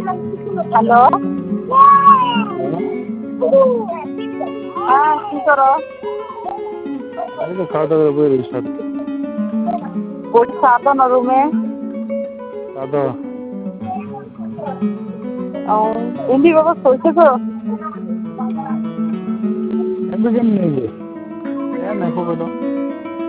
Hello, হ্যাঁ কি করো? আমি তো খাওয়া দাওয়া করে বেরোই সাথে। ওই সাদা না রুমে? সাদা। এমনি বাবা শোইছে তো? একদম নেই যে, নাই খবর।